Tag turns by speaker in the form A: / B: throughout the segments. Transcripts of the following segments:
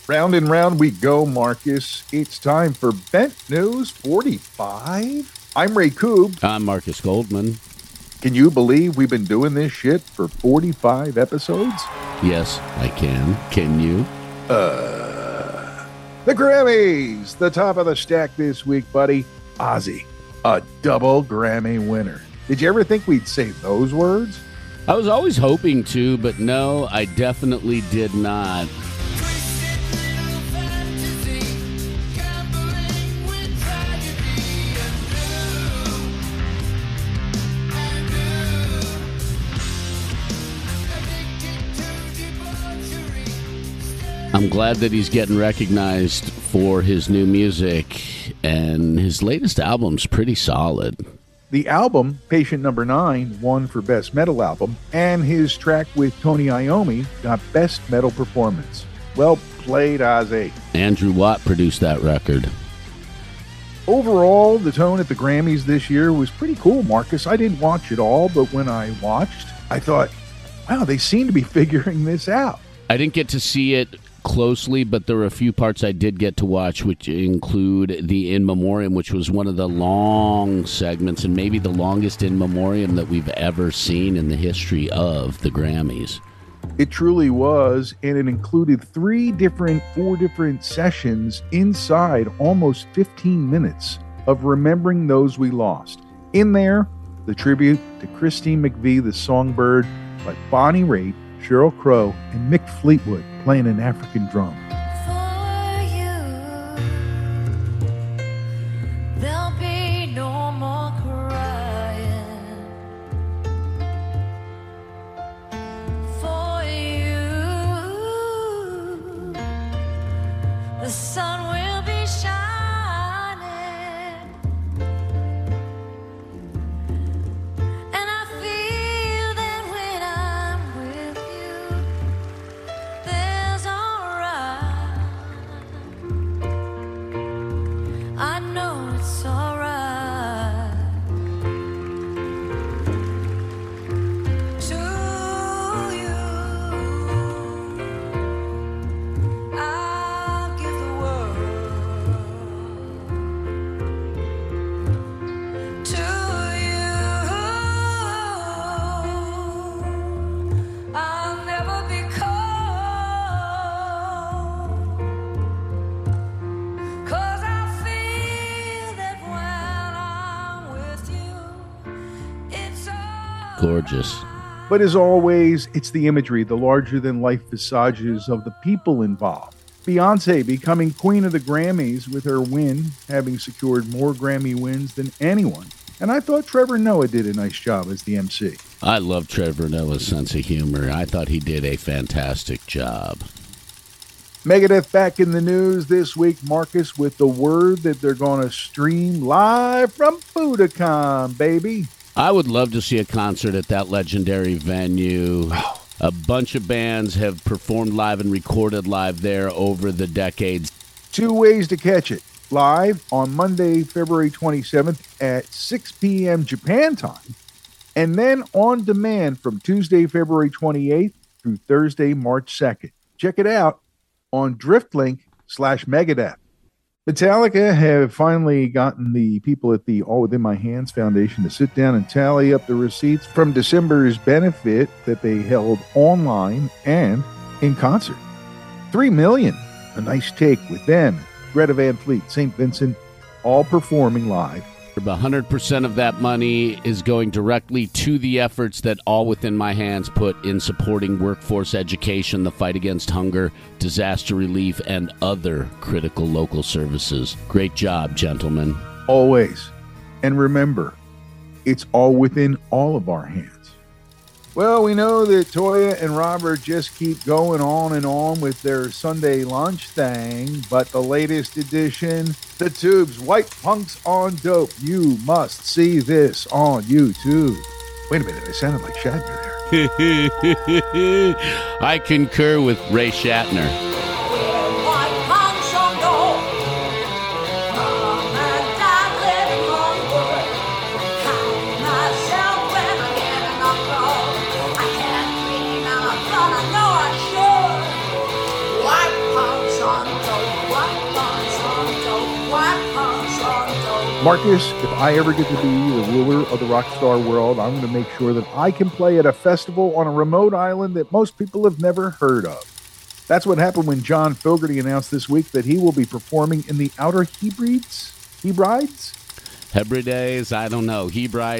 A: Round and round we go, Marcus. It's time for Bent News 45. I'm Ray Koob.
B: I'm Marcus Goldman.
A: Can you believe we've been doing this shit for 45 episodes?
B: Yes, I can. Can you?
A: The Grammys, the top of the stack this week, buddy. Ozzy, a double Grammy winner. Did you ever think we'd say those words?
B: I was always hoping to, but no, I definitely did not. I'm glad that he's getting recognized for his new music, and his latest album's pretty solid.
A: The album, Patient Number 9, won for Best Metal Album, and his track with Tony Iommi got Best Metal Performance. Well played, Ozzy.
B: Andrew Watt produced that record.
A: Overall, the tone at the Grammys this year was pretty cool, Marcus. I didn't watch it all, but when I watched, I thought, wow, they seem to be figuring this out.
B: I didn't get to see it closely, but there were a few parts I did get to watch, which include the In Memoriam, which was one of the long segments and maybe the longest In Memoriam that we've ever seen in the history of the Grammys.
A: It truly was, and it included four different sessions inside almost 15 minutes of remembering those we lost. In there, the tribute to Christine McVie, the Songbird, by Bonnie Raitt, Sheryl Crow, and Mick Fleetwood playing an African drum.
C: For you, there'll be no more crying. For you, the sun will be shining. And I feel that when I'm with you, there's alright. I know it's alright. To you, I'll give the world. To you, I'll never be cold. 'Cause I feel that when I'm with you, it's all
B: Gorgeous.
A: But as always, it's the imagery, the larger-than-life visages of the people involved. Beyonce becoming queen of the Grammys with her win, having secured more Grammy wins than anyone. And I thought Trevor Noah did a nice job as the MC.
B: I love Trevor Noah's sense of humor. I thought he did a fantastic job.
A: Megadeth back in the news this week, Marcus, with the word that they're going to stream live from Budokan, baby.
B: I would love to see a concert at that legendary venue. A bunch of bands have performed live and recorded live there over the decades.
A: 2 ways to catch it. Live on Monday, February 27th at 6 p.m. Japan time. And then on demand from Tuesday, February 28th through Thursday, March 2nd. Check it out on DriftLink/Megadeth. Metallica have finally gotten the people at the All Within My Hands Foundation to sit down and tally up the receipts from December's benefit that they held online and in concert. $3 million. A nice take with them, Greta Van Fleet, St. Vincent, all performing live.
B: 100% of that money is going directly to the efforts that All Within My Hands put in supporting workforce education, the fight against hunger, disaster relief, and other critical local services. Great job, gentlemen.
A: Always. And remember, it's all within all of our hands. Well, we know that Toya and Robert just keep going on and on with their Sunday lunch thing, but the latest edition, The Tubes, White Punks on Dope. You must see this on YouTube. Wait a minute, I sounded like Shatner there.
B: I concur with Ray Shatner.
C: white punks on dope. Mom and Dad living on wood. Count myself when I get enough gold. I can't dream and I thought I know I should. White punks on
A: Marcus, if I ever get to be the ruler of the rock star world, I'm going to make sure that I can play at a festival on a remote island that most people have never heard of. That's what happened when John Fogerty announced this week that he will be performing in the Outer Hebrides?
B: Hebrides, I don't know. Hebrides,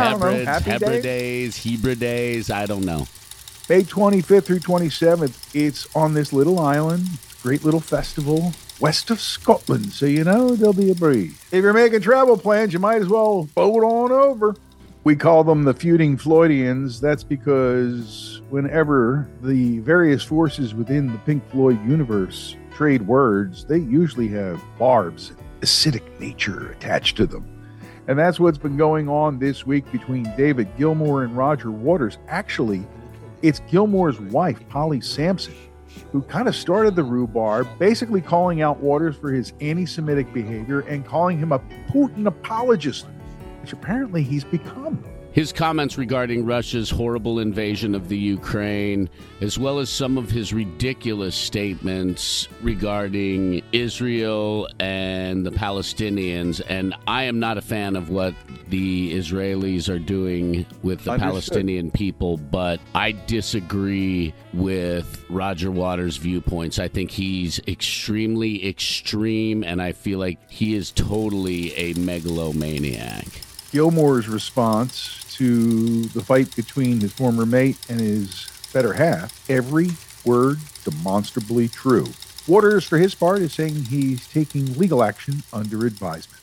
B: Hebrides, I don't know.
A: May 25th through 27th, it's on this little island, great little festival, west of Scotland, so you know there'll be a breeze. If you're making travel plans, you might as well boat on over. We call them the feuding Floydians. That's because whenever the various forces within the Pink Floyd universe trade words, they usually have barbs, acidic nature attached to them. And that's what's been going on this week between David Gilmour and Roger Waters. Actually, it's Gilmour's wife, Polly Sampson, who kind of started the rhubarb, basically calling out Waters for his anti-Semitic behavior and calling him a Putin apologist, which apparently he's become.
B: His comments regarding Russia's horrible invasion of the Ukraine, as well as some of his ridiculous statements regarding Israel and the Palestinians. And I am not a fan of what the Israelis are doing with the Palestinian people, but I disagree with Roger Waters' viewpoints. I think he's extremely extreme, and I feel like he is totally a megalomaniac.
A: Gilmour's response to the fight between his former mate and his better half, every word demonstrably true. Waters, for his part, is saying he's taking legal action under advisement.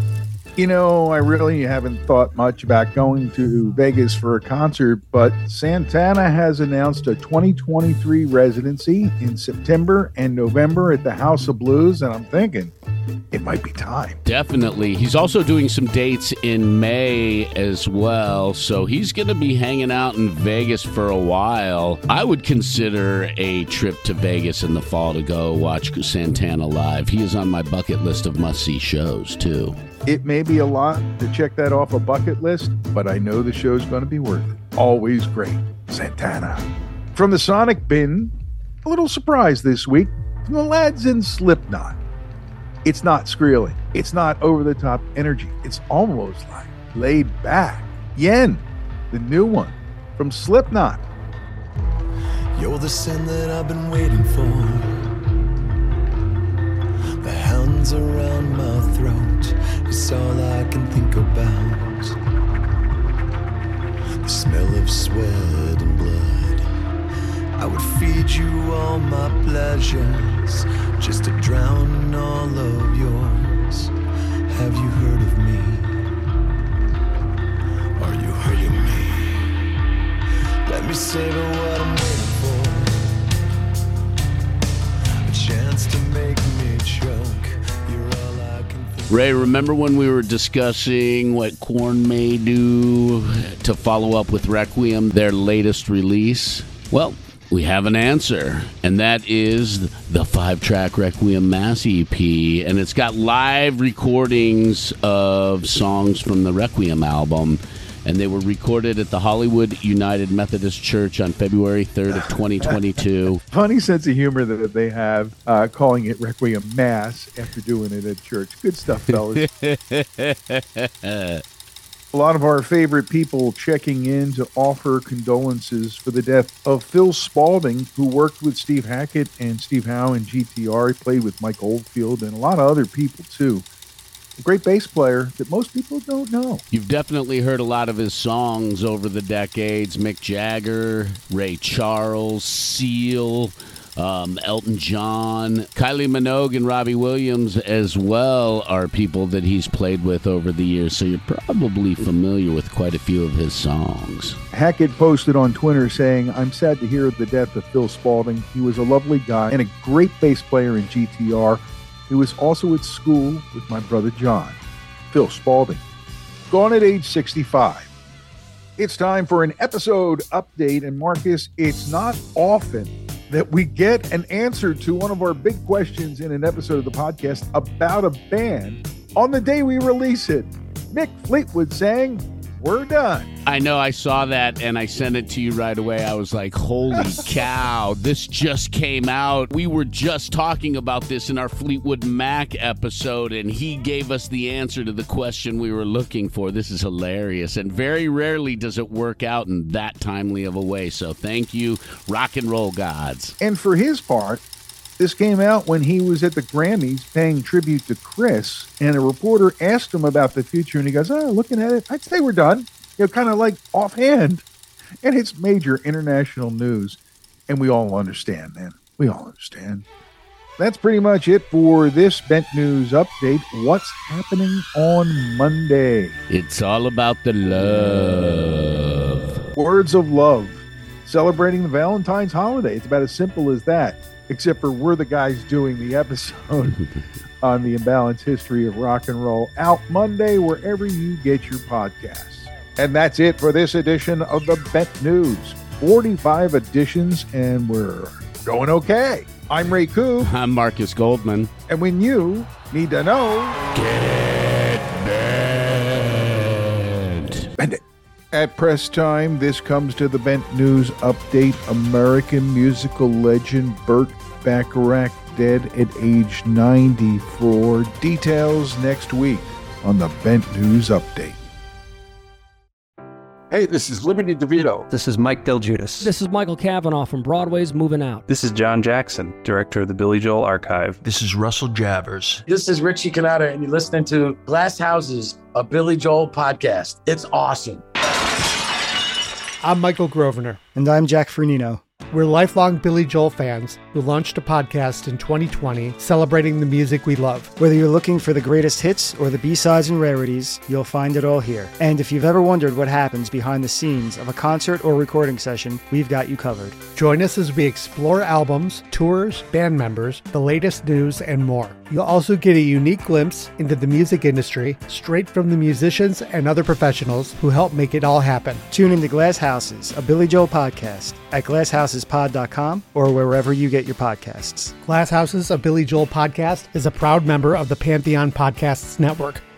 A: You know, I really haven't thought much about going to Vegas for a concert, but Santana has announced a 2023 residency in September and November at the House of Blues, and I'm thinking it might be time.
B: Definitely. He's also doing some dates in May as well, so he's going to be hanging out in Vegas for a while. I would consider a trip to Vegas in the fall to go watch Santana live. He is on my bucket list of must-see shows, too.
A: It may be a lot to check that off a bucket list, but I know the show's going to be worth it. Always great. Santana. From the Sonic Bin, a little surprise this week from the lads in Slipknot. It's not squealing. It's not over-the-top energy. It's almost like laid back. Yen, the new one from Slipknot.
D: You're the sin that I've been waiting for. The hands around my throat is all I can think about. The smell of sweat and blood. I would feed you all my pleasures just to drown in all of yours. Have you heard of me? Are you hurting me? Let me savor what I'm waiting for. A chance to make me choke. You're all I can think.
B: Ray, remember when we were discussing what Korn may do to follow up with Requiem, their latest release? Well, we have an answer, and that is the 5-track Requiem Mass EP, and it's got live recordings of songs from the Requiem album, and they were recorded at the Hollywood United Methodist Church on February 3rd of 2022.
A: Funny sense of humor that they have, calling it Requiem Mass after doing it at church. Good stuff, fellas. A lot of our favorite people checking in to offer condolences for the death of Phil Spalding, who worked with Steve Hackett and Steve Howe in GTR. He played with Mike Oldfield and a lot of other people, too. A great bass player that most people don't know.
B: You've definitely heard a lot of his songs over the decades. Mick Jagger, Ray Charles, Seal, Elton John, Kylie Minogue, and Robbie Williams as well are people that he's played with over the years, so you're probably familiar with quite a few of his songs.
A: Hackett posted on Twitter saying, "I'm sad to hear of the death of Phil Spalding. He was a lovely guy and a great bass player in GTR. He was also at school with my brother John." Phil Spalding, gone at age 65. It's time for an episode update, and Marcus, it's not often that we get an answer to one of our big questions in an episode of the podcast about a band on the day we release it. Mick Fleetwood saying, we're done.
B: I know, I saw that and I sent it to you right away. I was like, holy cow, this just came out. We were just talking about this in our Fleetwood Mac episode, and he gave us the answer to the question we were looking for. This is hilarious, and very rarely does it work out in that timely of a way. So thank you, rock and roll gods.
A: And for his part, this came out when he was at the Grammys paying tribute to Chris, and a reporter asked him about the future, and he goes, looking at it, I'd say we're done. Kind of like offhand. And it's major international news, and we all understand, man. We all understand. That's pretty much it for this Bent News update. What's happening on Monday?
B: It's all about the love.
A: Words of love. Celebrating the Valentine's holiday. It's about as simple as that. Except for we're the guys doing the episode on the imbalanced history of rock and roll, out Monday wherever you get your podcasts. And that's it for this edition of the Bent News. 45 editions, and we're going okay. I'm Ray Coop.
B: I'm Marcus Goldman.
A: And when you need to know,
B: Get bent.
A: bend it. At press time, this comes to the Bent News update. American musical legend Burt Bacharach dead at age 94. Details next week on the Bent News update.
E: Hey, this is Liberty DeVito.
F: This is Mike Del Giudice.
G: This is Michael Cavanaugh from Broadway's Moving Out.
H: This is John Jackson, director of the Billy Joel Archive.
I: This is Russell Javers.
J: This is Richie Canada, and you're listening to Glass Houses, a Billy Joel podcast. It's awesome.
K: I'm Michael Grosvenor.
L: And I'm Jack Fernino.
K: We're lifelong Billy Joel fans who launched a podcast in 2020 celebrating the music we love.
L: Whether you're looking for the greatest hits or the B-sides and rarities, you'll find it all here. And if you've ever wondered what happens behind the scenes of a concert or recording session, we've got you covered.
K: Join us as we explore albums, tours, band members, the latest news, and more. You'll also get a unique glimpse into the music industry straight from the musicians and other professionals who help make it all happen.
L: Tune into Glass Houses, a Billy Joel podcast at glasshouses.pod.com or wherever you get your podcasts.
K: Glass Houses, a Billy Joel podcast is a proud member of the Pantheon Podcasts Network.